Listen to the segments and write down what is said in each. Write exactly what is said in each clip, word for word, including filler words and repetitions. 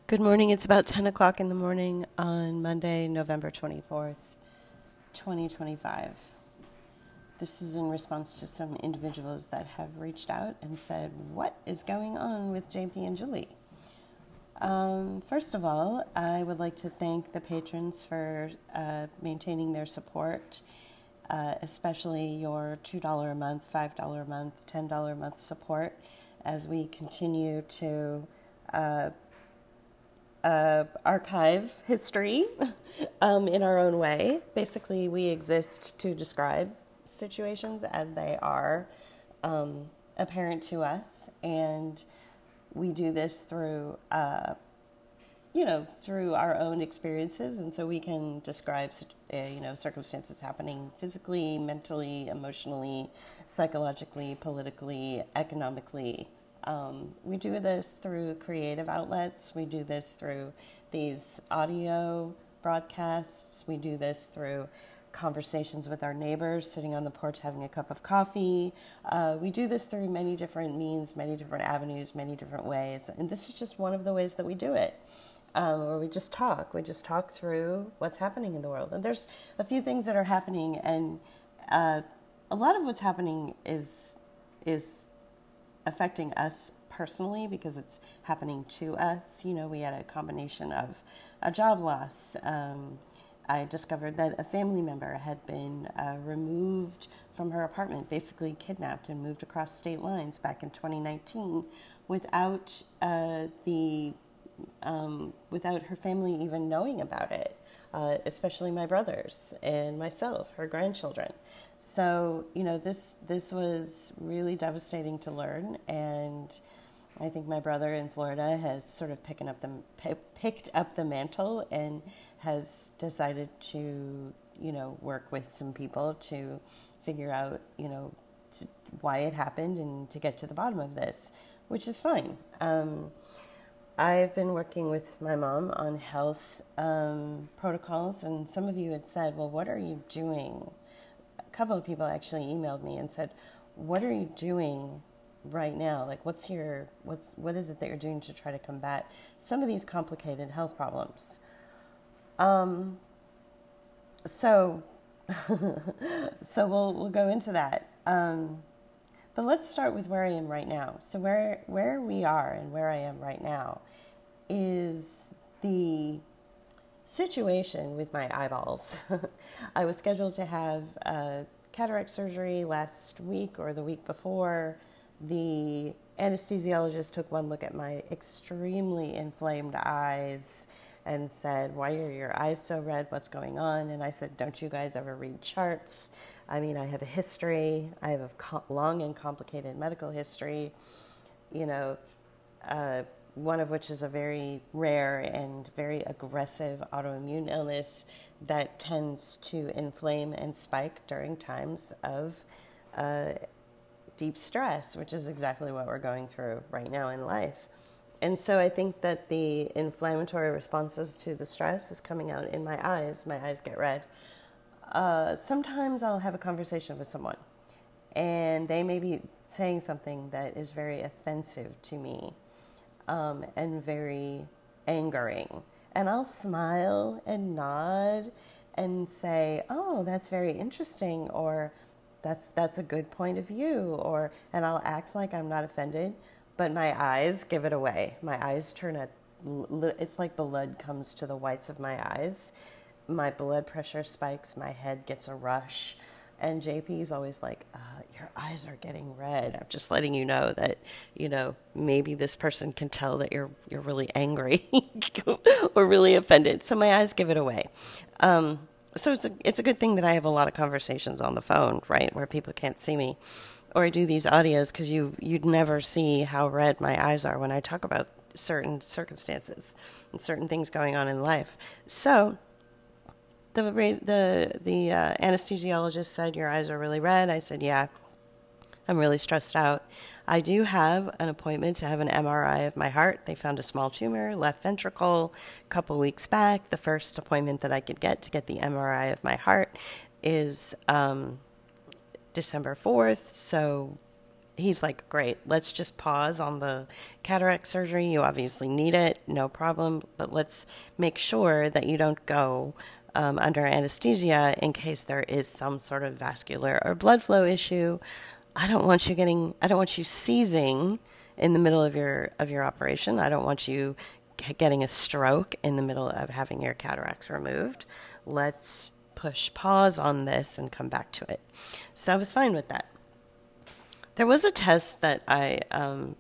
Good morning. It's about ten o'clock in the morning on Monday, November twenty-fourth, twenty twenty-five. This is in response to some individuals that have reached out and said, what is going on with J P and Julie? Um, first of all, I would like to thank the patrons for uh, maintaining their support, uh, especially your two dollars a month, five dollars a month, ten dollars a month support as we continue to uh, Uh, archive history um, in our own way. Basically, we exist to describe situations as they are um, apparent to us, and we do this through, uh, you know, through our own experiences, and so we can describe, uh, you know, circumstances happening physically, mentally, emotionally, psychologically, politically, economically. Um, we do this through creative outlets. We do this through these audio broadcasts. We do this through conversations with our neighbors, sitting on the porch having a cup of coffee. Uh, we do this through many different means, many different avenues, many different ways. And this is just one of the ways that we do it, um, where we just talk. We just talk through what's happening in the world. And there's a few things that are happening, and uh, a lot of what's happening is is affecting us personally because it's happening to us. You know, we had a combination of a job loss. Um, I discovered that a family member had been uh, removed from her apartment, basically kidnapped and moved across state lines back in twenty nineteen without uh, the um, without her family even knowing about it. Uh, especially my brothers and myself, her grandchildren. So, you know, this this was really devastating to learn, and I think my brother in Florida has sort of picking up the p- picked up the mantle and has decided to, you know, work with some people to figure out, you know, to, why it happened and to get to the bottom of this, which is fine. Um, I've been working with my mom on health um, protocols, and some of you had said, well, what are you doing? A couple of people actually emailed me and said, what are you doing right now? Like, what's your, what's, what is it that you're doing to try to combat some of these complicated health problems? Um, so, so we'll, we'll go into that. Um, But let's start with where I am right now. So where where we are and where I am right now is the situation with my eyeballs. I was scheduled to have uh, cataract surgery last week or the week before. The anesthesiologist took one look at my extremely inflamed eyes and said, why are your eyes so red? What's going on? And I said, don't you guys ever read charts? I mean, I have a history. I have a co- long and complicated medical history, you know, uh, one of which is a very rare and very aggressive autoimmune illness that tends to inflame and spike during times of uh, deep stress, which is exactly what we're going through right now in life. And so I think that the inflammatory responses to the stress is coming out in my eyes. My eyes get red. Uh, sometimes I'll have a conversation with someone, and they may be saying something that is very offensive to me um, and very angering. And I'll smile and nod and say, oh, that's very interesting, or that's that's a good point of view, or and I'll act like I'm not offended. But my eyes give it away. My eyes turn a, it's like blood comes to the whites of my eyes. My blood pressure spikes, my head gets a rush. And J P is always like, uh, your eyes are getting red. I'm just letting you know that, you know, maybe this person can tell that you're you're really angry or really offended. So my eyes give it away. Um, so it's a, it's a good thing that I have a lot of conversations on the phone, right, where people can't see me. Or I do these audios because you, you'd never see how red my eyes are when I talk about certain circumstances and certain things going on in life. So the the the uh, anesthesiologist said, your eyes are really red. I said, yeah, I'm really stressed out. I do have an appointment to have an M R I of my heart. They found a small tumor, left ventricle, a couple weeks back. The first appointment that I could get to get the M R I of my heart is Um, December fourth, so he's like, great, let's just pause on the cataract surgery. You obviously need it, no problem, but let's make sure that you don't go um, under anesthesia in case there is some sort of vascular or blood flow issue. I don't want you getting, I don't want you seizing in the middle of your of your operation. I don't want you getting a stroke in the middle of having your cataracts removed. Let's push pause on this and come back to it. So I was fine with that. There was a test that I um,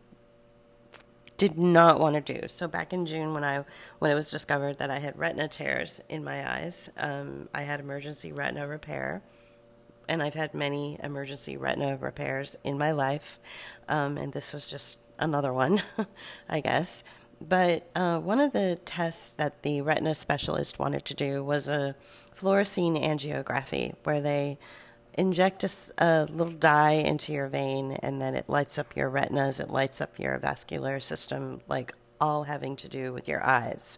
did not want to do. So back in June, when I when it was discovered that I had retina tears in my eyes, um, I had emergency retina repair. And I've had many emergency retina repairs in my life, um, and this was just another one, I guess. But uh, one of the tests that the retina specialist wanted to do was a fluorescein angiography, where they inject a, a little dye into your vein, and then it lights up your retinas, it lights up your vascular system, like all having to do with your eyes.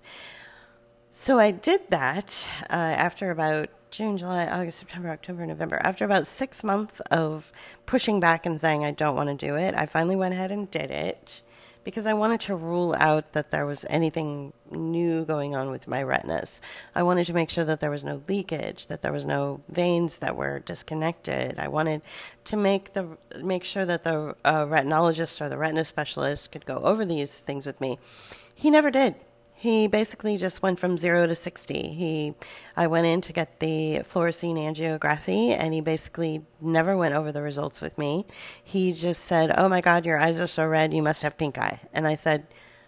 So I did that uh, after about June, July, August, September, October, November. After about six months of pushing back and saying I don't want to do it, I finally went ahead and did it because I wanted to rule out that there was anything new going on with my retinas. I wanted to make sure that there was no leakage, that there was no veins that were disconnected. I wanted to make the make sure that the uh, retinologist or the retina specialist could go over these things with me. He never did. He basically just went from zero to sixty. He, I went in to get the fluorescein angiography, and he basically never went over the results with me. He just said, "Oh my God, your eyes are so red, you must have pink eye." And I said,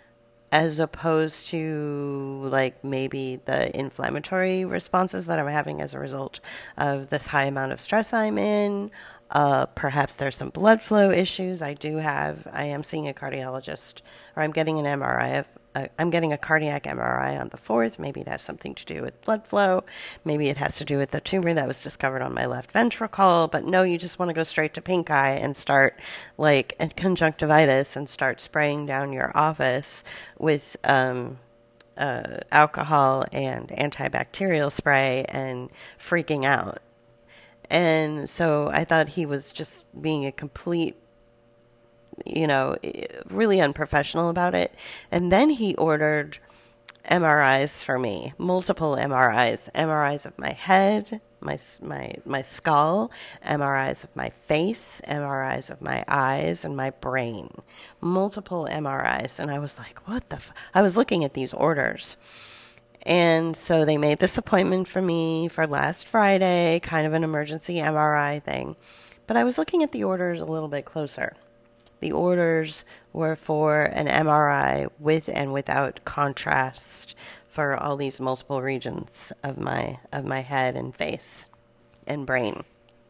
as opposed to like maybe the inflammatory responses that I'm having as a result of this high amount of stress I'm in, uh, perhaps there's some blood flow issues. I do have, I am seeing a cardiologist, or I'm getting an M R I of Uh, I'm getting a cardiac M R I on the fourth. Maybe it has something to do with blood flow. Maybe it has to do with the tumor that was discovered on my left ventricle. But no, you just want to go straight to pink eye and start like a conjunctivitis and start spraying down your office with um, uh, alcohol and antibacterial spray and freaking out. And so I thought he was just being a complete, you know, really unprofessional about it. And then he ordered M R Is for me, multiple M R Is, M R Is of my head, my my my skull, M R Is of my face, M R Is of my eyes and my brain, multiple M R Is. And I was like, what the f-? I was looking at these orders. And so they made this appointment for me for last Friday, kind of an emergency M R I thing. But I was looking at the orders a little bit closer. The orders were for an M R I with and without contrast for all these multiple regions of my of my head and face and brain.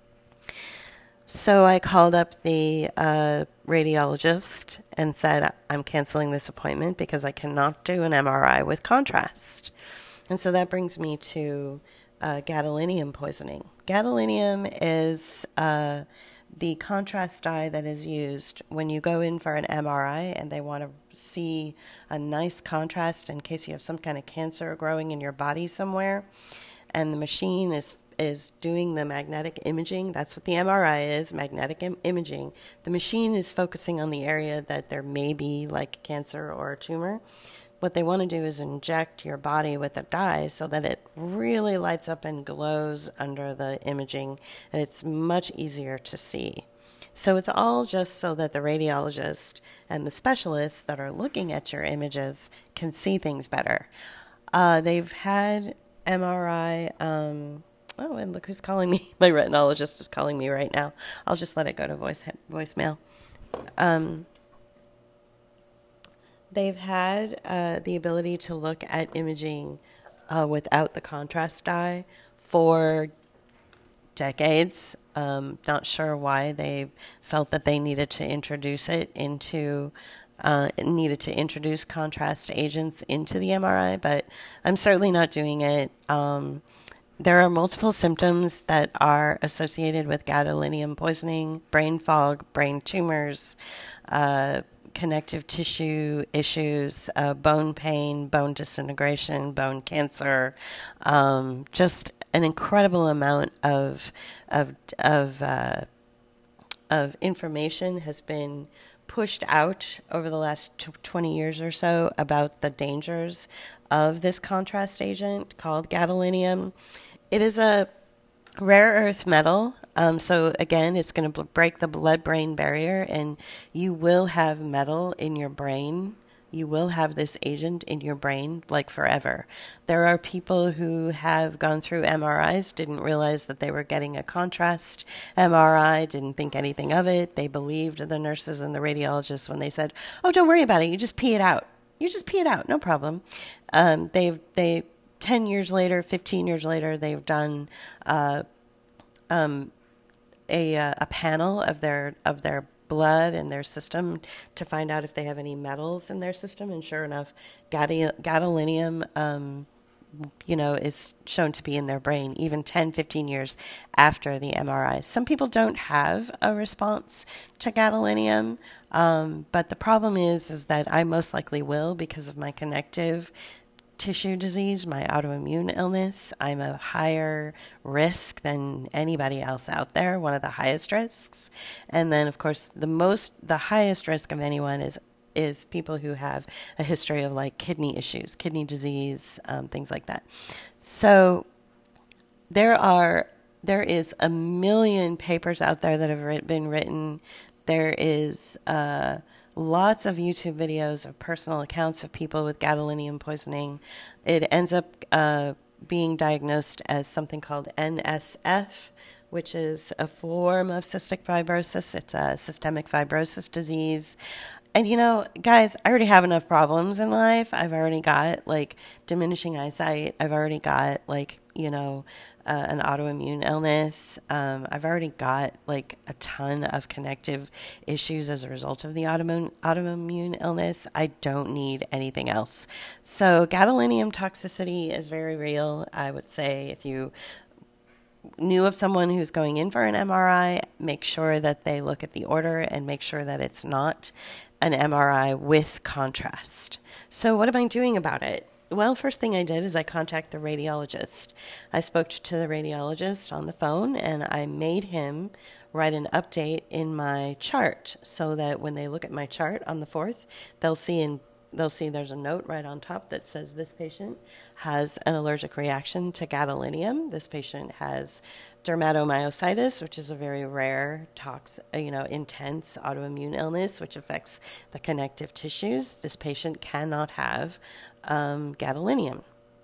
So I called up the uh, radiologist and said, I'm canceling this appointment because I cannot do an M R I with contrast. And so that brings me to uh, gadolinium poisoning. Gadolinium is Uh, the contrast dye that is used when you go in for an M R I and they want to see a nice contrast in case you have some kind of cancer growing in your body somewhere, and the machine is is doing the magnetic imaging. That's what the M R I is, magnetic im- imaging. The machine is focusing on the area that there may be like cancer or a tumor. What they want to do is inject your body with a dye so that it really lights up and glows under the imaging, and it's much easier to see. So it's all just so that the radiologist and the specialists that are looking at your images can see things better. Uh, they've had M R I... Um, oh, and look who's calling me. My retinologist is calling me right now. I'll just let it go to voice voicemail. Um... They've had uh, the ability to look at imaging uh, without the contrast dye for decades. Um, not sure why they felt that they needed to introduce it into, uh, needed to introduce contrast agents into the M R I, but I'm certainly not doing it. Um, there are multiple symptoms that are associated with gadolinium poisoning: brain fog, brain tumors, uh, connective tissue issues, uh, bone pain, bone disintegration, bone cancer, um, just an incredible amount of of of uh, of information has been pushed out over the last twenty years or so about the dangers of this contrast agent called gadolinium. It is a rare earth metal. Um, so again, it's going to break the blood-brain barrier, and you will have metal in your brain. You will have this agent in your brain like forever. There are people who have gone through M R Is, didn't realize that they were getting a contrast M R I, didn't think anything of it. They believed the nurses and the radiologists when they said, "Oh, don't worry about it. You just pee it out. You just pee it out. No problem." Um, they've they ten years later, fifteen years later, they've done uh, um, a a panel of their of their blood and their system to find out if they have any metals in their system, and sure enough, gadolinium, um, you know, is shown to be in their brain even ten, fifteen years after the M R I. Some people don't have a response to gadolinium, um, but the problem is, is that I most likely will because of my connective tissue disease, my autoimmune illness. I'm a higher risk than anybody else out there, one of the highest risks. And then, of course, the most, the highest risk of anyone is is people who have a history of like kidney issues, kidney disease, um, things like that. So there are, there is a million papers out there that have writ- been written. There is uh, lots of YouTube videos of personal accounts of people with gadolinium poisoning. It ends up uh, being diagnosed as something called N S F, which is a form of cystic fibrosis. It's a systemic fibrosis disease. And, you know, guys, I already have enough problems in life. I've already got, like, diminishing eyesight. I've already got, like, you know, uh, an autoimmune illness. Um, I've already got, like, a ton of connective issues as a result of the autoimmune, autoimmune illness. I don't need anything else. So gadolinium toxicity is very real. I would say if you knew of someone who's going in for an M R I, make sure that they look at the order and make sure that it's not an M R I with contrast. So what am I doing about it? Well, first thing I did is I contacted the radiologist. I spoke to the radiologist on the phone, and I made him write an update in my chart so that when they look at my chart on the fourth, they'll see in They'll see there's a note right on top that says this patient has an allergic reaction to gadolinium. This patient has dermatomyositis, which is a very rare, tox, you know, intense autoimmune illness, which affects the connective tissues. This patient cannot have um, gadolinium.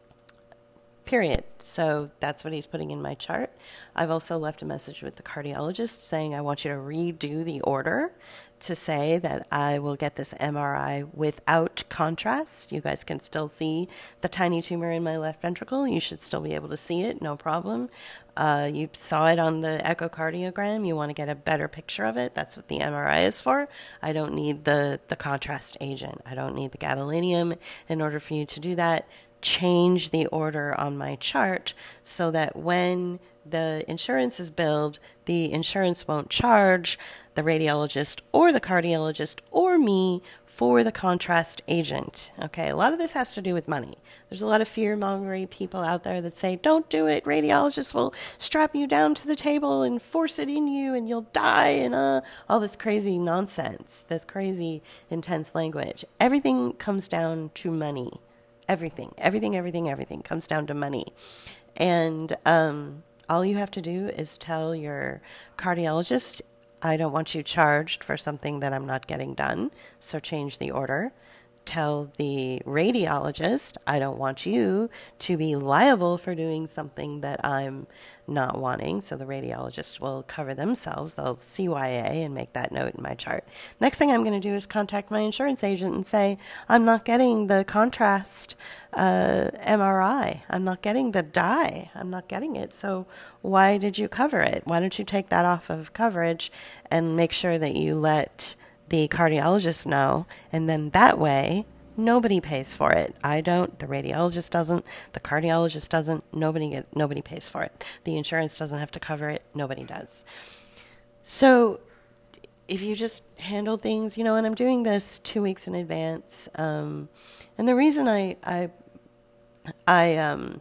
Period. So that's what he's putting in my chart. I've also left a message with the cardiologist saying I want you to redo the order to say that I will get this M R I without contrast. You guys can still see the tiny tumor in my left ventricle. You should still be able to see it, no problem. Uh, you saw it on the echocardiogram. You want to get a better picture of it. That's what the M R I is for. I don't need the, the contrast agent. I don't need the gadolinium in order for you to do that. Change the order on my chart so that when the insurance is billed, the insurance won't charge the radiologist or the cardiologist or me for the contrast agent. Okay, a lot of this has to do with money. There's a lot of fear-mongering people out there that say, don't do it, radiologists will strap you down to the table and force it in you and you'll die, and uh, all this crazy nonsense, this crazy intense language. Everything comes down to money. Everything, everything, everything, everything comes down to money. And um, all you have to do is tell your cardiologist, I don't want you charged for something that I'm not getting done, so change the order. Tell the radiologist, I don't want you to be liable for doing something that I'm not wanting, so the radiologist will cover themselves. They'll C Y A and make that note in my chart. Next thing I'm going to do is contact my insurance agent and say, I'm not getting the contrast uh, M R I. I'm not getting the dye. I'm not getting it. So why did you cover it? Why don't you take that off of coverage and make sure that you let the cardiologist know, and then that way nobody pays for it. I don't, the radiologist doesn't, the cardiologist doesn't, nobody get, nobody pays for it. The insurance doesn't have to cover it, nobody does. So if you just handle things, you know, and I'm doing this two weeks in advance, um, and the reason I I I um,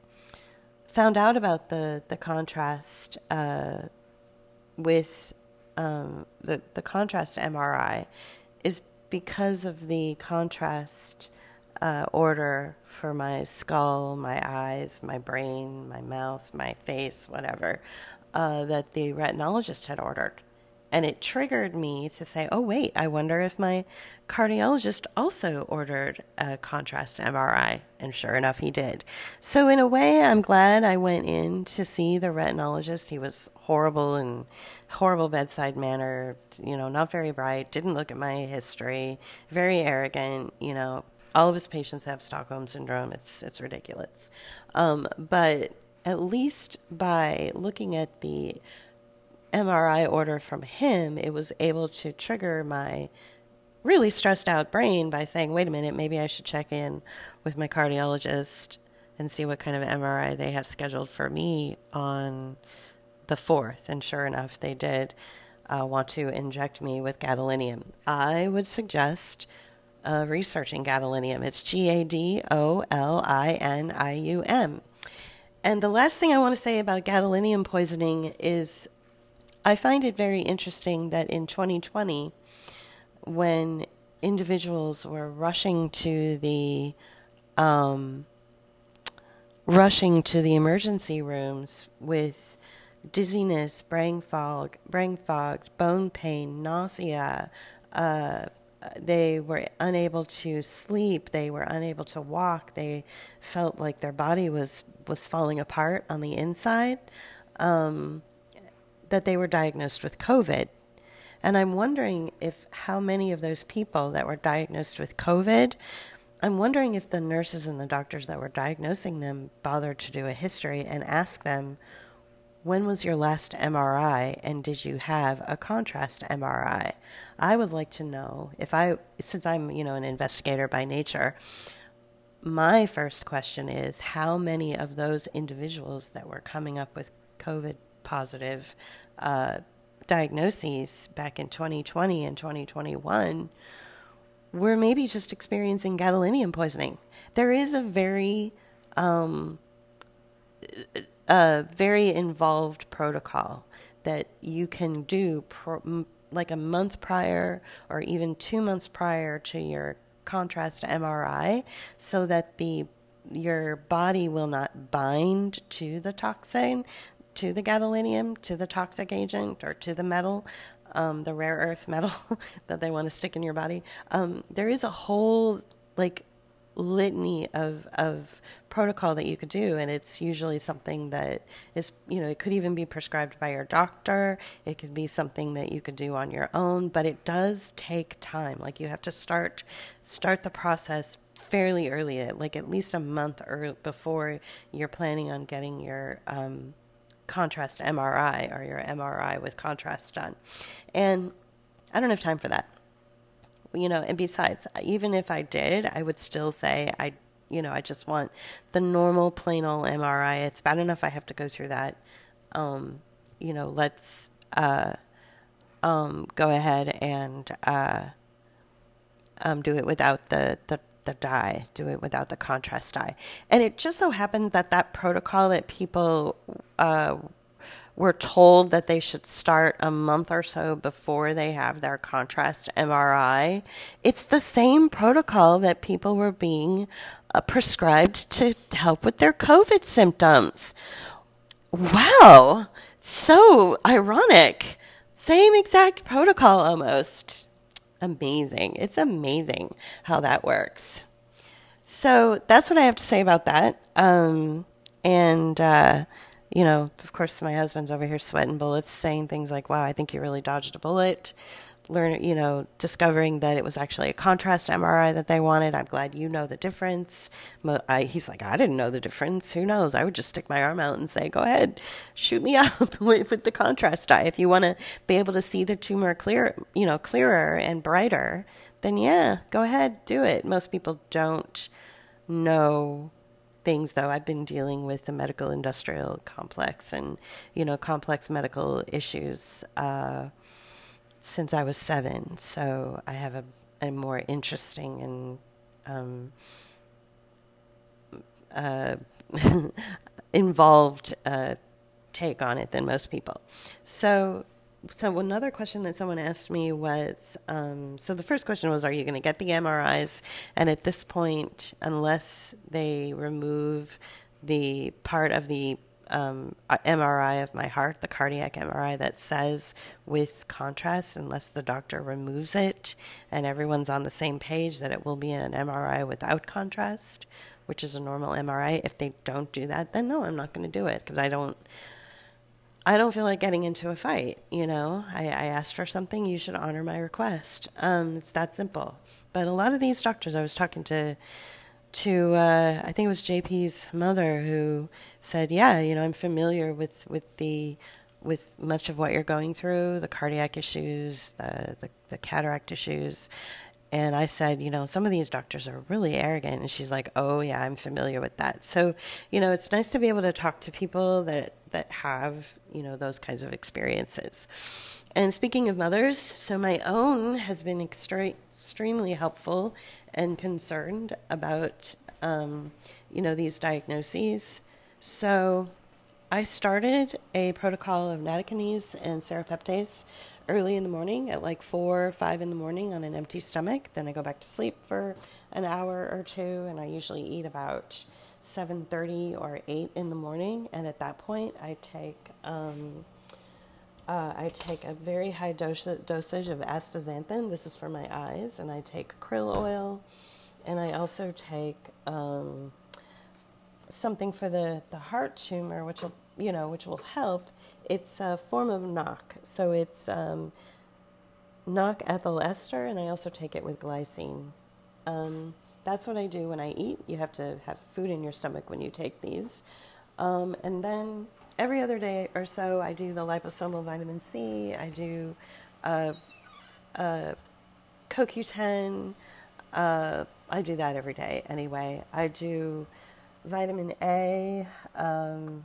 found out about the the contrast uh, with um, the, the contrast M R I is because of the contrast uh, order for my skull, my eyes, my brain, my mouth, my face, whatever, uh, that the retinologist had ordered. And it triggered me to say, oh, wait, I wonder if my cardiologist also ordered a contrast M R I. And sure enough, he did. So in a way, I'm glad I went in to see the retinologist. He was horrible and horrible bedside manner, you know, not very bright, didn't look at my history, very arrogant, you know. All of his patients have Stockholm Syndrome. It's, it's ridiculous. Um, but at least by looking at the M R I order from him, it was able to trigger my really stressed out brain by saying, wait a minute, maybe I should check in with my cardiologist and see what kind of M R I they have scheduled for me on the fourth. And sure enough, they did uh, want to inject me with gadolinium. I would suggest uh, researching gadolinium. It's G A D O L I N I U M. And the last thing I want to say about gadolinium poisoning is I find it very interesting that in twenty twenty, when individuals were rushing to the um, rushing to the emergency rooms with dizziness, brain fog, brain fog, bone pain, nausea, uh, they were unable to sleep, they were unable to walk, they felt like their body was was falling apart on the inside. Um, that they were diagnosed with COVID. And I'm wondering if how many of those people that were diagnosed with COVID, I'm wondering if the nurses and the doctors that were diagnosing them bothered to do a history and ask them, when was your last M R I and did you have a contrast M R I? I would like to know if I, since I'm, you know, an investigator by nature, my first question is how many of those individuals that were coming up with COVID positive uh, diagnoses back in twenty twenty and twenty twenty-one were maybe just experiencing gadolinium poisoning. There is a very, um, a very involved protocol that you can do pro- like a month prior or even two months prior to your contrast M R I so that the your body will not bind to the toxin, to the gadolinium, to the toxic agent, or to the metal, um, the rare earth metal that they want to stick in your body. Um, there is a whole, like, litany of of protocol that you could do, and it's usually something that is, you know, it could even be prescribed by your doctor. It could be something that you could do on your own, but it does take time. Like, you have to start start the process fairly early, like at least a month early before you're planning on getting your um, contrast M R I or your M R I with contrast done. And I don't have time for that. You know, and besides, even if I did, I would still say I, you know, I just want the normal plain old M R I. It's bad enough I have to go through that. Um, you know, let's uh, um, go ahead and uh, um, do it without the, the the dye, do it without the contrast dye. And it just so happened that that protocol that people uh, were told that they should start a month or so before they have their contrast M R I, it's the same protocol that people were being uh, prescribed to help with their COVID symptoms. Wow, so ironic. Same exact protocol almost. Amazing. It's amazing how that works. So that's what I have to say about that. Um, and, uh, you know, of course, my husband's over here sweating bullets, saying things like, wow, I think you really dodged a bullet. Learn, you know, discovering that it was actually a contrast M R I that they wanted. I'm glad you know the difference. I, he's like, I didn't know the difference. Who knows? I would just stick my arm out and say, go ahead, shoot me up with, with the contrast dye. If you want to be able to see the tumor clear, you know, clearer and brighter, then yeah, go ahead, do it. Most people don't know things, though. I've been dealing with the medical industrial complex and, you know, complex medical issues, uh, since I was seven, so I have a, a more interesting and um, uh, involved uh, take on it than most people. So so another question that someone asked me was, um, so the first question was, are you going to get the M R Is? And at this point, unless they remove the part of the um, M R I of my heart, the cardiac M R I that says with contrast, unless the doctor removes it and everyone's on the same page that it will be an M R I without contrast, which is a normal M R I. If they don't do that, then no, I'm not going to do it because I don't, I don't feel like getting into a fight. You know, I, I asked for something, you should honor my request. Um, it's that simple. But a lot of these doctors, I was talking to, to uh, I think it was J P's mother who said, yeah, you know, I'm familiar with, with the, with much of what you're going through, the cardiac issues, the, the, the cataract issues. And I said, you know, some of these doctors are really arrogant. And she's like, oh, yeah, I'm familiar with that. So, you know, it's nice to be able to talk to people that, that have, you know, those kinds of experiences. And speaking of mothers, so my own has been extre- extremely helpful and concerned about, um, you know, these diagnoses. So I started a protocol of nattokinase and serrapeptase early in the morning at like four or five in the morning on an empty stomach. Then I go back to sleep for an hour or two, and I usually eat about seven thirty or eight in the morning. And at that point, I take um, uh, I take a very high dose- dosage of astaxanthin. This is for my eyes, and I take krill oil, and I also take um, something for the, the heart tumor, which will you know which will help. It's a form of N O C, so it's um, N O C ethyl ester, and I also take it with glycine. Um, that's what I do when I eat. You have to have food in your stomach when you take these. Um, and then every other day or so, I do the liposomal vitamin C. I do uh, uh, C O Q ten. Uh, I do that every day anyway. I do vitamin A. Um,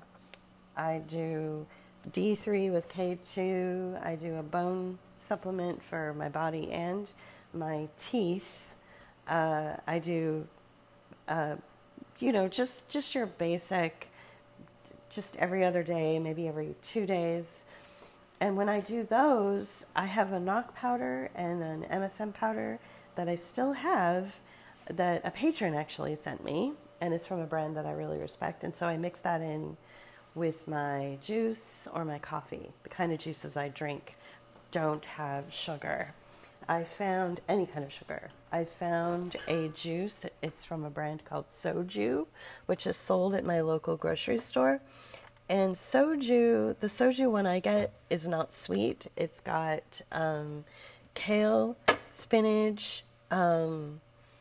I do D three with K two. I do a bone supplement for my body and my teeth. Uh, I do, uh, you know, just, just your basic, just every other day, maybe every two days. And when I do those, I have a N O C powder and an M S M powder that I still have that a patron actually sent me. And it's from a brand that I really respect. And so I mix that in with my juice or my coffee. The kind of juices I drink don't have sugar. I found any kind of sugar. I found a juice, it's from a brand called Soju, which is sold at my local grocery store. And Soju, the Soju one I get is not sweet. It's got um, kale, spinach, um,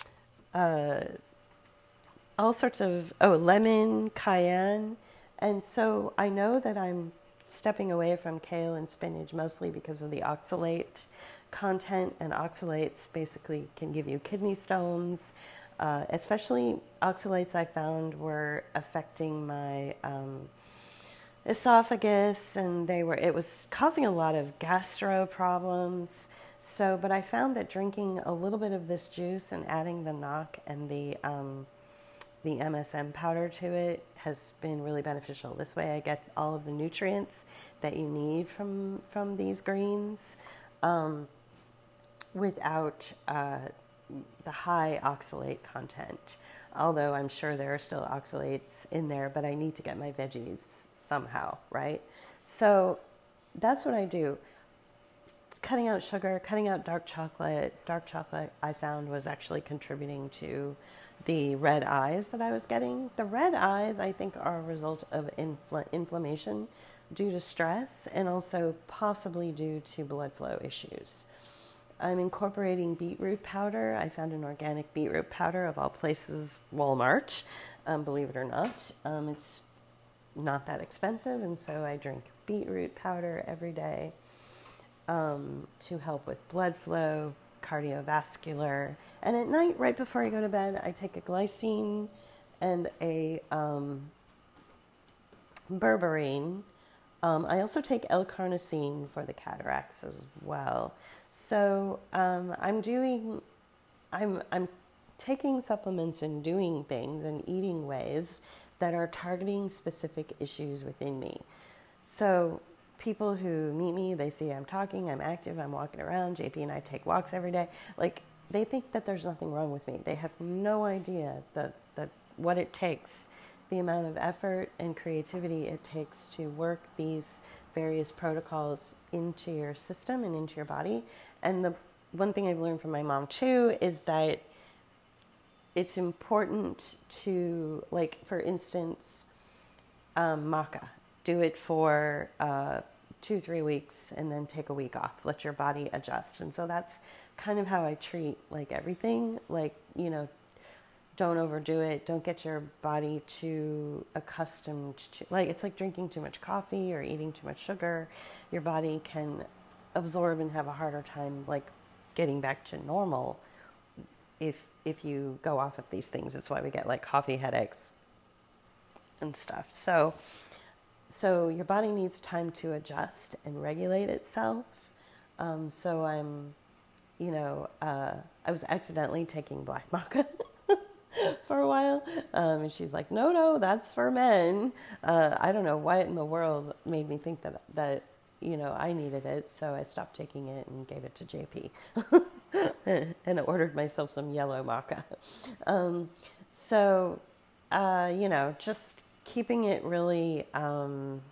uh, all sorts of, oh, lemon, cayenne. And so I know that I'm stepping away from kale and spinach mostly because of the oxalate content, and oxalates basically can give you kidney stones. Uh, especially oxalates I found were affecting my um, esophagus, and they were it was causing a lot of gastro problems. So, but I found that drinking a little bit of this juice and adding the N O C and the um, the M S M powder to it has been really beneficial. This way I get all of the nutrients that you need from, from these greens um, without uh, the high oxalate content. Although I'm sure there are still oxalates in there, but I need to get my veggies somehow, right? So that's what I do. Cutting out sugar, cutting out dark chocolate. Dark chocolate I found was actually contributing to the red eyes that I was getting. The red eyes, I think, are a result of infl- inflammation due to stress and also possibly due to blood flow issues. I'm incorporating beetroot powder. I found an organic beetroot powder, of all places, Walmart, um, believe it or not. Um, it's not that expensive, and so I drink beetroot powder every day um, to help with blood flow, cardiovascular. And at night, right before I go to bed, I take a glycine and a um, berberine. Um, I also take L-carnosine for the cataracts as well. So um, I'm doing, I'm I'm taking supplements and doing things and eating ways that are targeting specific issues within me. So people who meet me, they see I'm talking, I'm active, I'm walking around. J P and I take walks every day. Like, they think that there's nothing wrong with me. They have no idea that, that what it takes, the amount of effort and creativity it takes to work these various protocols into your system and into your body. And the one thing I've learned from my mom too is that it's important to, like, for instance, um, maca. Do it for uh, two, three weeks and then take a week off. Let your body adjust. And so that's kind of how I treat, like, everything. Like, you know, don't overdo it. Don't get your body too accustomed to, like, it's like drinking too much coffee or eating too much sugar. Your body can absorb and have a harder time, like, getting back to normal if if you go off of these things. It's why we get, like, coffee headaches and stuff. So, so your body needs time to adjust and regulate itself. Um, so I'm, you know, uh, I was accidentally taking black maca for a while. Um, and she's like, no, no, that's for men. Uh, I don't know what in the world made me think that, that, you know, I needed it. So I stopped taking it and gave it to J P and ordered myself some yellow maca. Um, so, uh, you know, just keeping it really, um,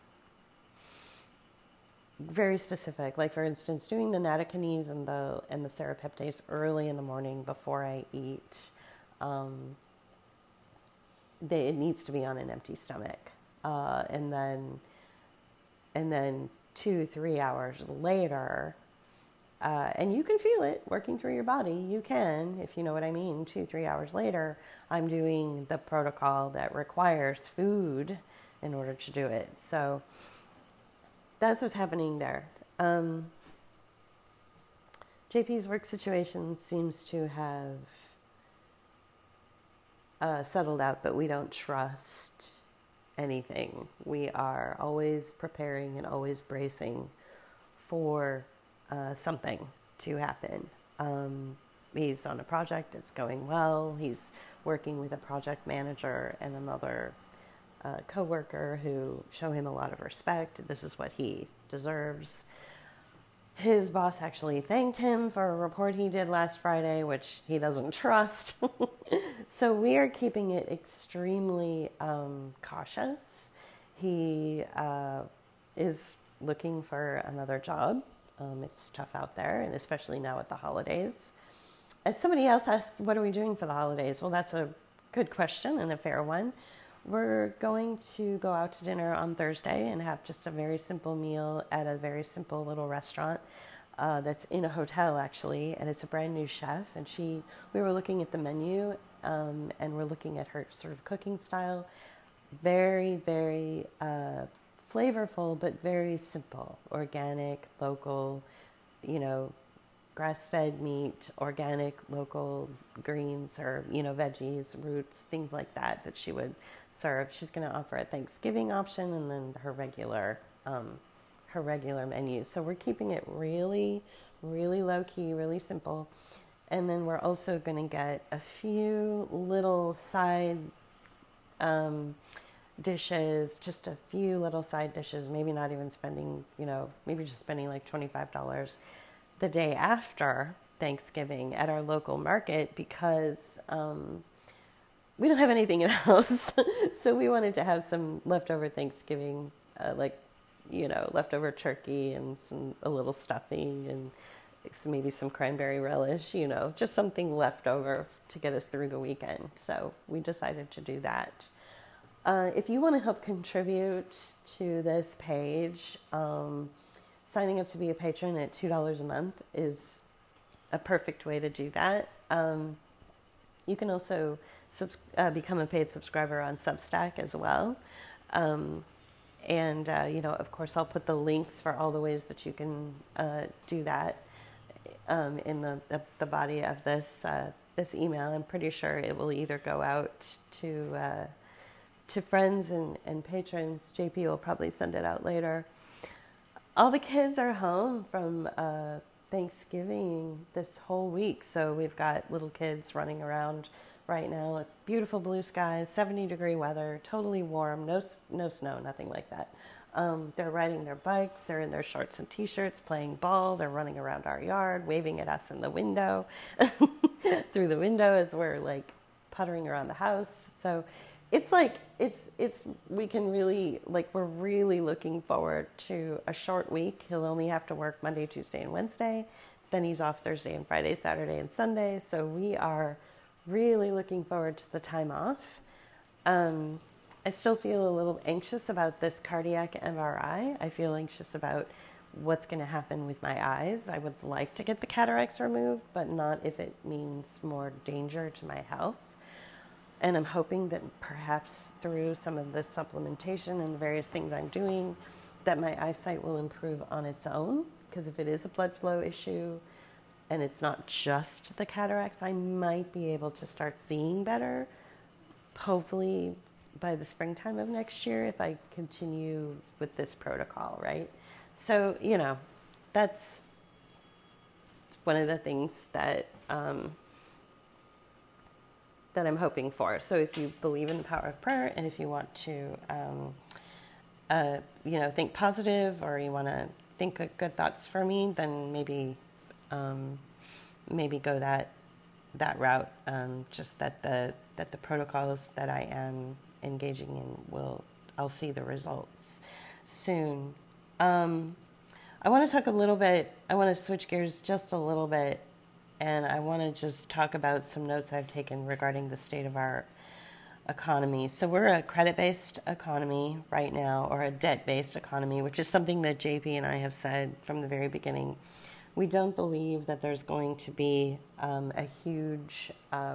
very specific. Like, for instance, doing the nattokinase and the, and the serrapeptase early in the morning before I eat. Um, they, it needs to be on an empty stomach. Uh, and then, and then two, three hours later, uh, and you can feel it working through your body. You can, if you know what I mean. Two, three hours later, I'm doing the protocol that requires food in order to do it. So that's what's happening there. Um, J P's work situation seems to have uh, settled out, but we don't trust anything. We are always preparing and always bracing for uh, something to happen. Um, he's on a project, it's going well. He's working with a project manager and another uh, coworker who show him a lot of respect. This is what he deserves. His boss actually thanked him for a report he did last Friday, which he doesn't trust. So we are keeping it extremely um, cautious. He uh, is looking for another job. Um, it's tough out there, and especially now at the holidays. As somebody else asked, what are we doing for the holidays? Well, that's a good question and a fair one. We're going to go out to dinner on Thursday and have just a very simple meal at a very simple little restaurant uh, that's in a hotel, actually, and it's a brand new chef. And she, we were looking at the menu, um, and we're looking at her sort of cooking style. Very, very uh, flavorful, but very simple, organic, local, you know, grass-fed meat, organic, local greens or, you know, veggies, roots, things like that that she would serve. She's going to offer a Thanksgiving option and then her regular, um, her regular menu. So we're keeping it really, really low-key, really simple. And then we're also going to get a few little side um, dishes, just a few little side dishes, maybe not even spending, you know, maybe just spending like twenty-five dollars the day after Thanksgiving at our local market because um, we don't have anything in the house. So we wanted to have some leftover Thanksgiving, uh, like, you know, leftover turkey and some a little stuffing and some, maybe some cranberry relish, you know, just something left over to get us through the weekend. So we decided to do that. Uh, if you want to help contribute to this page, um, signing up to be a patron at two dollars a month is a perfect way to do that. Um, you can also subs- uh, become a paid subscriber on Substack as well. Um, and, uh, you know, of course, I'll put the links for all the ways that you can uh, do that um, in the, the, the body of this uh, this email. I'm pretty sure it will either go out to uh, to friends and, and patrons. J P will probably send it out later. All the kids are home from uh, Thanksgiving this whole week. So we've got little kids running around right now. Beautiful blue skies, seventy degree weather, totally warm, no no snow, nothing like that. Um, they're riding their bikes, they're in their shorts and t-shirts, playing ball, they're running around our yard, waving at us in the window, through the window as we're like puttering around the house. So it's like, it's, it's, we can really, like, we're really looking forward to a short week. He'll only have to work Monday, Tuesday, and Wednesday. Then he's off Thursday and Friday, Saturday and Sunday. So we are really looking forward to the time off. Um, I still feel a little anxious about this cardiac M R I. I feel anxious about what's going to happen with my eyes. I would like to get the cataracts removed, but not if it means more danger to my health. And I'm hoping that perhaps through some of the supplementation and the various things I'm doing, that my eyesight will improve on its own. Because if it is a blood flow issue and it's not just the cataracts, I might be able to start seeing better, hopefully by the springtime of next year, if I continue with this protocol, right? So, you know, that's one of the things that um, that I'm hoping for. So if you believe in the power of prayer, and if you want to, um, uh, you know, think positive, or you want to think good, good thoughts for me, then maybe, um, maybe go that that route. Um, just that the that the protocols that I am engaging in will, I'll see the results soon. Um, I want to talk a little bit. I want to switch gears just a little bit, and I want to just talk about some notes I've taken regarding the state of our economy. So we're a credit-based economy right now, or a debt-based economy, which is something that J P and I have said from the very beginning. We don't believe that there's going to be um, a huge, uh,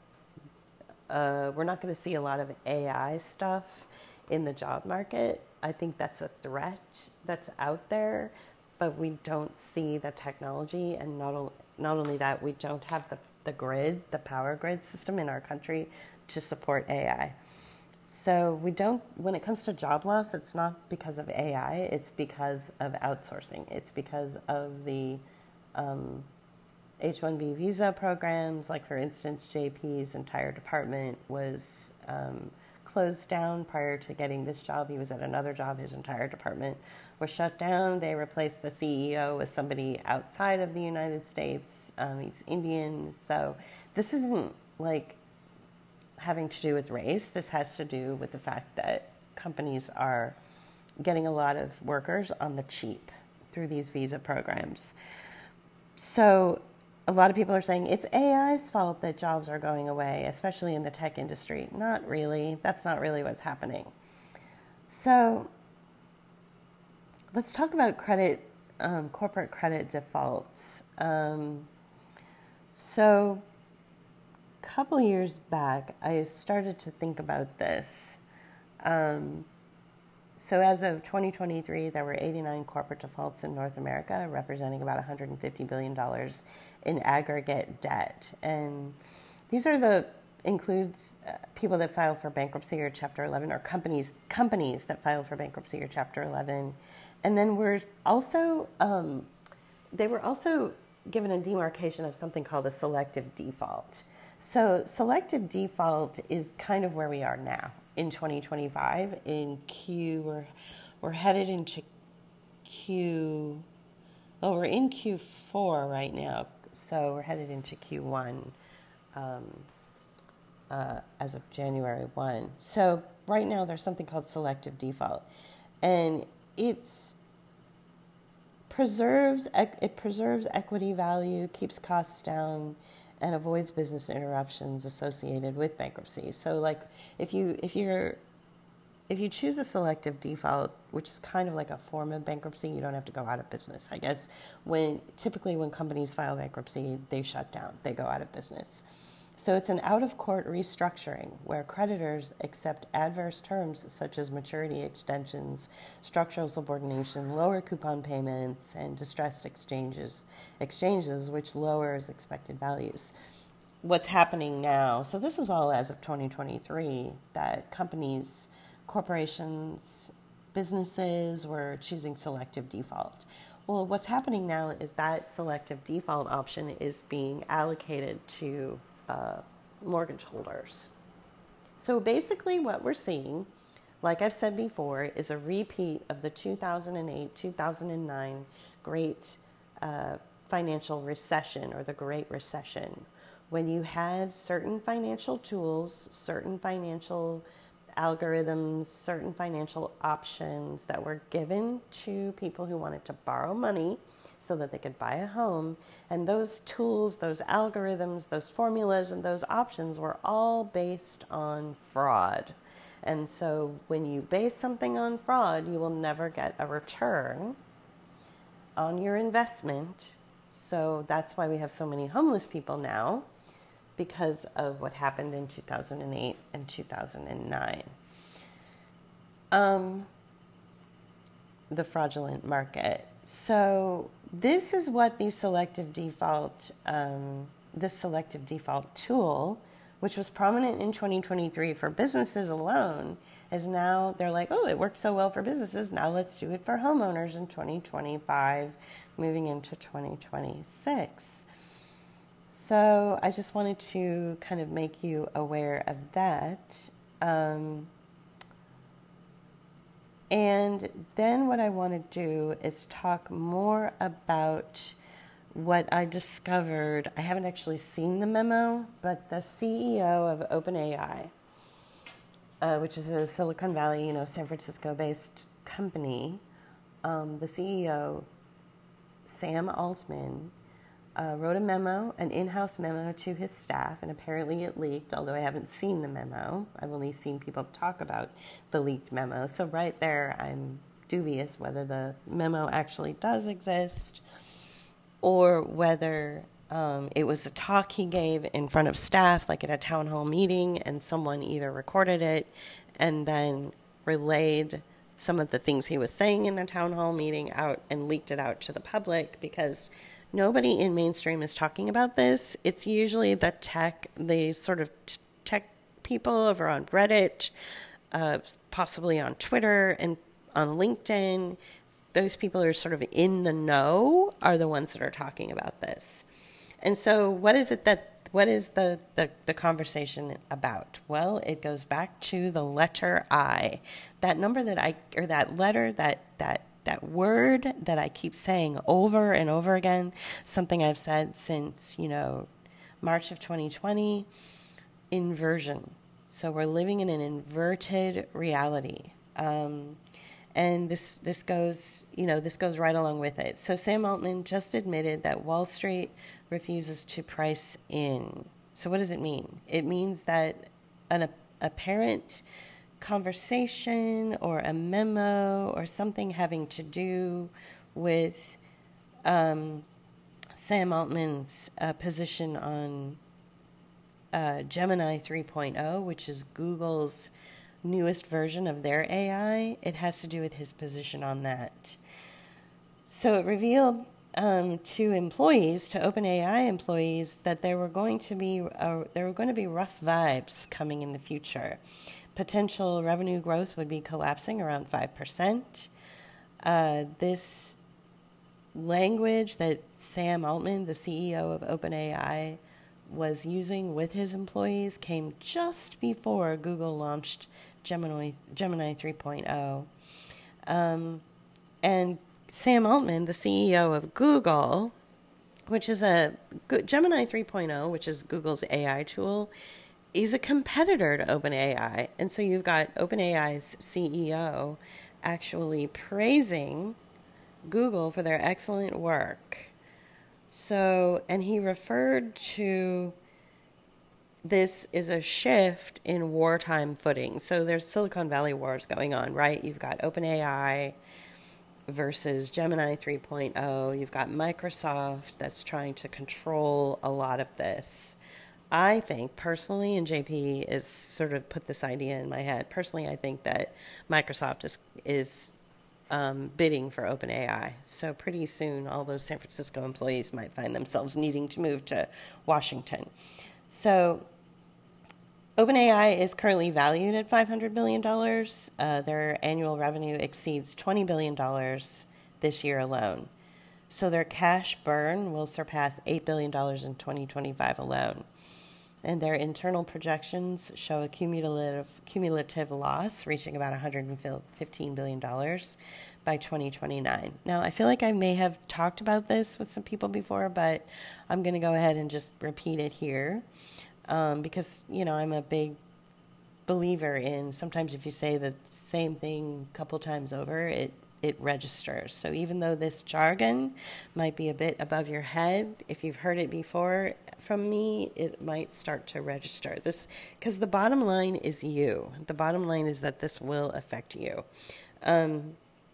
uh, we're not going to see a lot of A I stuff in the job market. I think that's a threat that's out there, but we don't see the technology, and not, o- not only that, we don't have the, the grid, the power grid system in our country to support A I. So we don't, when it comes to job loss, it's not because of A I, it's because of outsourcing. It's because of the um, H one B visa programs. Like, for instance, J P's entire department was um, closed down prior to getting this job. He was at another job. His entire department was shut down. They replaced the C E O with somebody outside of the United States. Um, he's Indian. So this isn't like having to do with race. This has to do with the fact that companies are getting a lot of workers on the cheap through these visa programs. So a lot of people are saying it's A I's fault that jobs are going away, especially in the tech industry. Not really. That's not really what's happening. So let's talk about credit, um, corporate credit defaults. Um, so a couple years back, I started to think about this. Um, so as of twenty twenty-three, there were eighty-nine corporate defaults in North America, representing about one hundred fifty billion dollars in aggregate debt. And these are the, includes uh, people that file for bankruptcy or Chapter eleven, or companies, companies that file for bankruptcy or Chapter eleven. And then we're also, um, they were also given a demarcation of something called a selective default. So selective default is kind of where we are now in twenty twenty-five. In Q, we're, we're headed into Q, well, we're in Q four right now. So we're headed into Q one um, uh, as of January first. So right now there's something called selective default. And it's preserves, it preserves equity value, keeps costs down, and avoids business interruptions associated with bankruptcy. So, like, if you if you're if you choose a selective default, which is kind of like a form of bankruptcy, you don't have to go out of business. I guess when typically when companies file bankruptcy, they shut down, they go out of business. So it's an out-of-court restructuring where creditors accept adverse terms such as maturity extensions, structural subordination, lower coupon payments, and distressed exchanges, exchanges which lowers expected values. What's happening now, so this is all as of twenty twenty-three, that companies, corporations, businesses were choosing selective default. well, what's happening now is that selective default option is being allocated to uh, mortgage holders. So basically what we're seeing, like I've said before, is a repeat of the two thousand eight, two thousand nine great uh, financial recession, or the Great Recession, when you had certain financial tools, certain financial algorithms, certain financial options that were given to people who wanted to borrow money so that they could buy a home. And those tools, those algorithms, those formulas, and those options were all based on fraud. And so when you base something on fraud, you will never get a return on your investment. So that's why we have so many homeless people now, because of what happened in two thousand eight and two thousand nine. Um, the fraudulent market. So this is what the selective default, um, this selective default tool, which was prominent in twenty twenty-three for businesses alone, is now, they're like, oh, it worked so well for businesses, now let's do it for homeowners in twenty twenty-five, moving into twenty twenty-six. So I just wanted to kind of make you aware of that. Um, and then what I want to do is talk more about what I discovered. I haven't actually seen the memo, but the C E O of OpenAI, uh, which is a Silicon Valley, you know, San Francisco-based company, um, the C E O, Sam Altman, Uh, wrote a memo, an in-house memo to his staff, and apparently it leaked, although I haven't seen the memo. I've only seen people talk about the leaked memo. So right there, I'm dubious whether the memo actually does exist, or whether um, it was a talk he gave in front of staff, like at a town hall meeting, and someone either recorded it and then relayed some of the things he was saying in the town hall meeting out and leaked it out to the public, because nobody in mainstream is talking about this. It's usually the tech, the sort of t- tech people over on Reddit, uh, possibly on Twitter and on LinkedIn. Those people who are sort of in the know are the ones that are talking about this. And so what is it that, what is the, the, the conversation about? Well, it goes back to the letter I. That number that I, or that letter, that, that, that word that I keep saying over and over again, something I've said since, you know, March of twenty twenty, inversion. So we're living in an inverted reality. Um, and this, this goes, you know, this goes right along with it. So Sam Altman just admitted that Wall Street refuses to price in. So what does it mean? It means that an apparent conversation or a memo or something having to do with um, Sam Altman's uh, position on uh, Gemini three point oh, which is Google's newest version of their A I. It has to do with his position on that. So it revealed um, to employees, to OpenAI employees, that there were going to be uh, there were going to be rough vibes coming in the future. Potential revenue growth would be collapsing around five percent. Uh, this language that Sam Altman, the C E O of OpenAI, was using with his employees came just before Google launched Gemini, Gemini three point oh. Um, and Sam Altman, the C E O of Google, which is a Gemini three point oh, which is Google's A I tool, is a competitor to OpenAI. And so you've got OpenAI's C E O actually praising Google for their excellent work. So, and he referred to this is a shift in wartime footing. So there's Silicon Valley wars going on, right? You've got OpenAI versus Gemini three point oh. You've got Microsoft that's trying to control a lot of this. I think personally, and J P is sort of put this idea in my head, personally I think that Microsoft is is um, bidding for OpenAI. So pretty soon all those San Francisco employees might find themselves needing to move to Washington. So OpenAI is currently valued at five hundred billion dollars. Uh, their annual revenue exceeds twenty billion dollars this year alone. So their cash burn will surpass eight billion dollars in twenty twenty-five alone. And their internal projections show a cumulative cumulative loss reaching about one hundred fifteen billion dollars by twenty twenty-nine. Now, I feel like I may have talked about this with some people before, but I'm going to go ahead and just repeat it here um, because, you know, I'm a big believer in sometimes if you say the same thing a couple times over, it it registers. So even though this jargon might be a bit above your head, if you've heard it before from me, it might start to register. This, because the bottom line is you. The bottom line is that this will affect you. Um,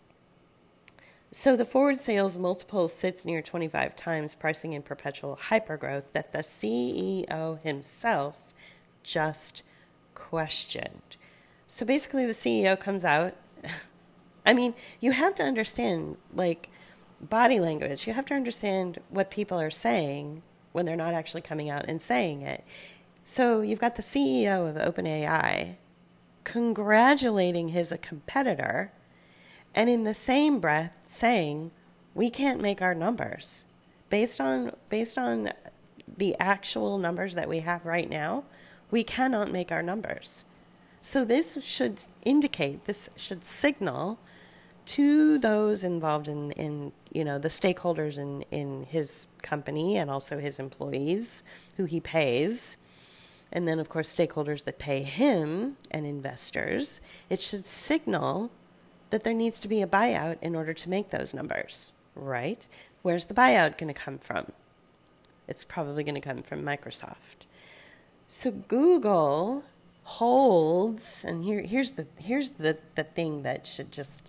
so the forward sales multiple sits near twenty-five times, pricing in perpetual hypergrowth that the C E O himself just questioned. So basically the C E O comes out. I mean, you have to understand, like, body language. You have to understand what people are saying when they're not actually coming out and saying it. So you've got the C E O of OpenAI congratulating his a competitor and in the same breath saying, we can't make our numbers. Based on, based on the actual numbers that we have right now, we cannot make our numbers. So this should indicate, this should signal to those involved in, in you know, the stakeholders in, in his company and also his employees who he pays, and then, of course, stakeholders that pay him and investors, it should signal that there needs to be a buyout in order to make those numbers, right? Where's the buyout going to come from? It's probably going to come from Microsoft. So Google holds, and here, here's the here's the, the thing that should just,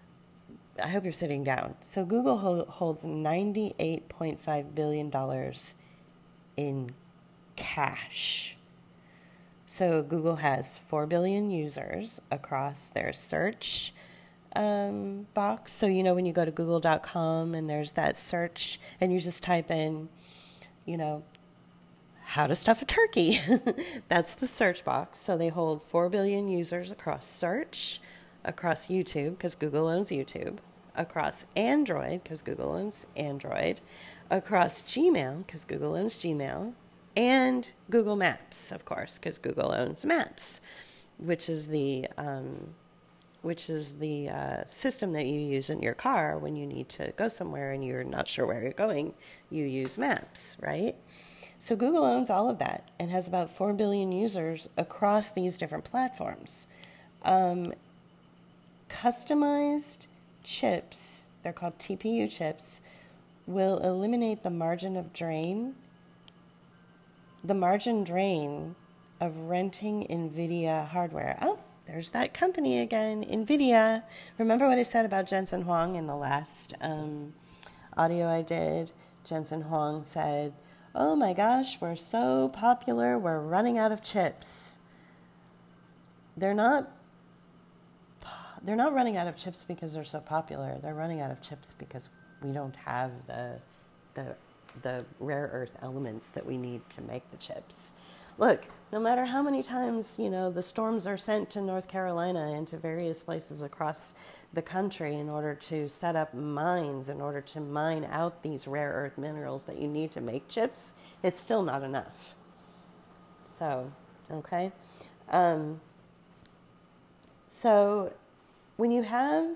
I hope you're sitting down. So Google ho- holds ninety-eight point five billion dollars in cash. So Google has four billion users across their search um, box. So, you know, when you go to google dot com and there's that search and you just type in, you know, how to stuff a turkey. That's the search box. So they hold four billion users across search, across YouTube, because Google owns YouTube, across Android, because Google owns Android, across Gmail, because Google owns Gmail, and Google Maps, of course, because Google owns Maps, which is the um, which is the uh, system that you use in your car when you need to go somewhere and you're not sure where you're going. You use Maps, right? So Google owns all of that and has about four billion users across these different platforms. Um, customized chips, they're called T P U chips, will eliminate the margin of drain, the margin drain of renting NVIDIA hardware. Oh, there's that company again, NVIDIA. Remember what I said about Jensen Huang in the last um, audio I did? Jensen Huang said, oh my gosh, we're so popular, we're running out of chips. They're not they're not running out of chips because they're so popular. They're running out of chips because we don't have the the the rare earth elements that we need to make the chips. Look, no matter how many times, you know, the storms are sent to North Carolina and to various places across the country in order to set up mines, in order to mine out these rare earth minerals that you need to make chips, it's still not enough. So, okay. Um, so when you have,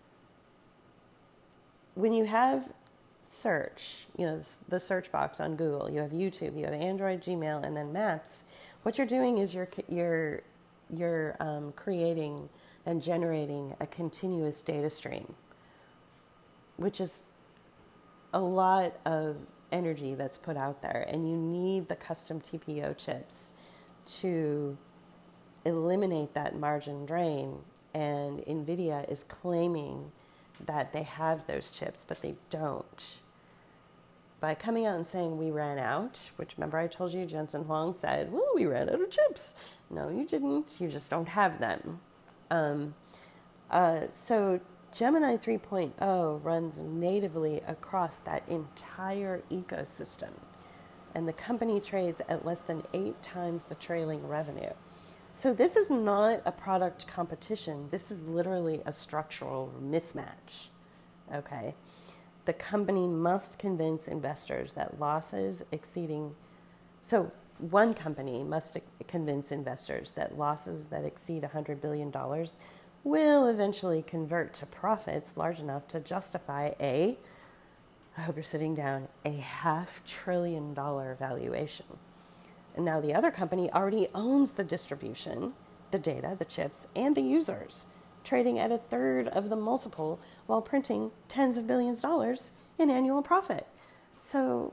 when you have search, you know, the search box on Google, you have YouTube, you have Android, Gmail, and then Maps, what you're doing is you're you're you're um, creating and generating a continuous data stream, which is a lot of energy that's put out there, and you need the custom T P O chips to eliminate that margin drain. And NVIDIA is claiming that they have those chips, but they don't. By coming out and saying we ran out, which remember I told you Jensen Huang said, well, we ran out of chips. No, you didn't. You just don't have them. Um, uh, so Gemini three point oh runs natively across that entire ecosystem. And the company trades at less than eight times the trailing revenue. So this is not a product competition. This is literally a structural mismatch, okay? the company must convince investors that losses exceeding, so one company must convince investors that losses that exceed one hundred billion dollars will eventually convert to profits large enough to justify a, I hope you're sitting down, a half trillion dollar valuation. And now the other company already owns the distribution, the data, the chips, and the users, trading at a third of the multiple while printing tens of billions of dollars in annual profit. So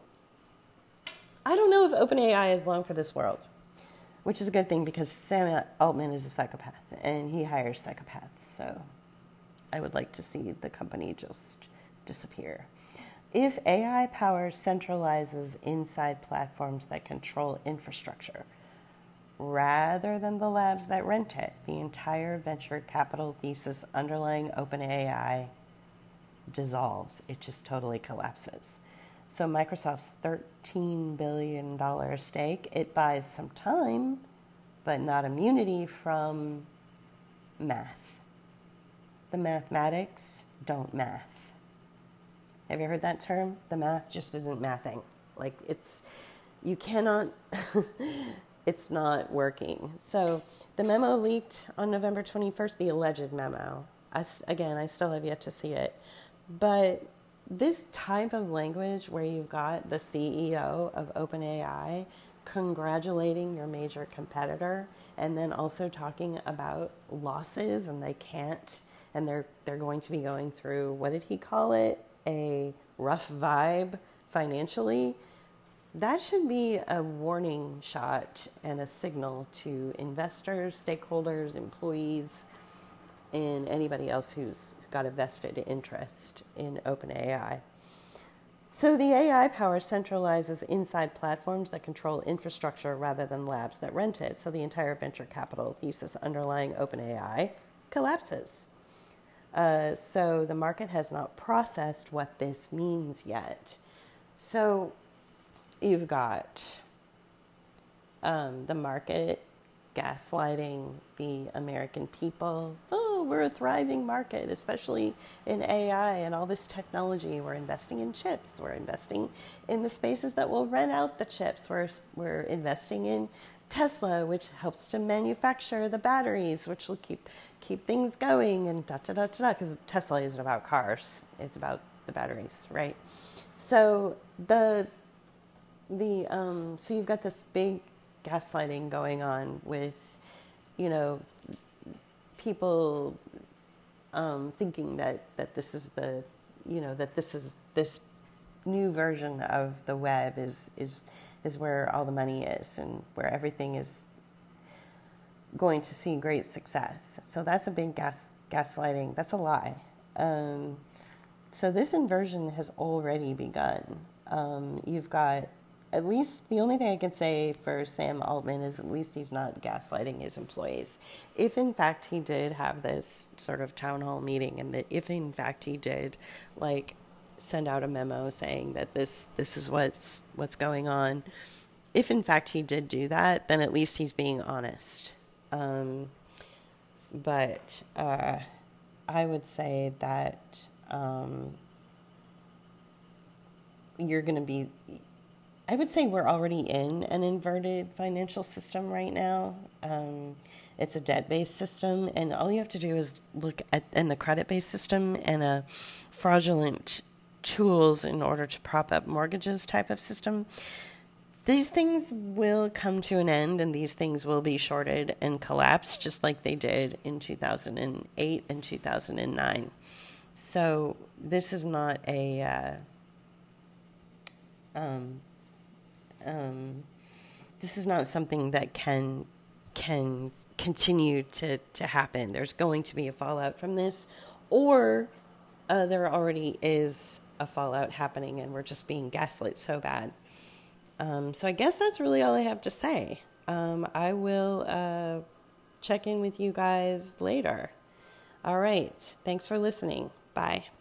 I don't know if OpenAI is long for this world, which is a good thing because Sam Altman is a psychopath and he hires psychopaths. So I would like to see the company just disappear. If A I power centralizes inside platforms that control infrastructure, rather than the labs that rent it, the entire venture capital thesis underlying OpenAI dissolves. It just totally collapses. So Microsoft's thirteen billion dollars stake, it buys some time, but not immunity from math. The mathematics don't math. Have you heard that term? The math just isn't mathing. Like it's, you cannot, it's not working. So the memo leaked on November twenty-first, the alleged memo. I, again, I still have yet to see it. But this type of language where you've got the C E O of OpenAI congratulating your major competitor and then also talking about losses and they can't, and they're they're going to be going through, what did he call it? A rough vibe financially. That should be a warning shot and a signal to investors, stakeholders, employees, and anybody else who's got a vested interest in OpenAI. So the A I power centralizes inside platforms that control infrastructure rather than labs that rent it. So the entire venture capital thesis underlying OpenAI collapses. Uh, so the market has not processed what this means yet. So you've got um, the market gaslighting the American people. Oh, we're a thriving market, especially in A I and all this technology. We're investing in chips. We're investing in the spaces that will rent out the chips. We're, we're investing in Tesla, which helps to manufacture the batteries, which will keep keep things going, and da da da da da. Because Tesla isn't about cars; it's about the batteries, right? So the the um, so you've got this big gaslighting going on with, you know, people um, thinking that that this is the, you know, that this is this new version of the web is is. is where all the money is and where everything is going to see great success. So that's a big gas gaslighting. That's a lie. Um, so this inversion has already begun. Um, you've got, at least the only thing I can say for Sam Altman is at least he's not gaslighting his employees. If in fact he did have this sort of town hall meeting, and that if in fact he did like send out a memo saying that this this is what's what's going on, if in fact he did do that, then at least he's being honest. Um, but uh, I would say that um, you're going to be, I would say we're already in an inverted financial system right now. Um, it's a debt-based system, and all you have to do is look at in the credit-based system and a fraudulent tools in order to prop up mortgages type of system. These things will come to an end, and these things will be shorted and collapse just like they did in two thousand eight and two thousand nine. So this is not a uh, um, um, this is not something that can can continue to, to happen. There's going to be a fallout from this, or uh, there already is a fallout happening and we're just being gaslit so bad. Um, so I guess that's really all I have to say. Um, I will uh, check in with you guys later. All right. Thanks for listening. Bye.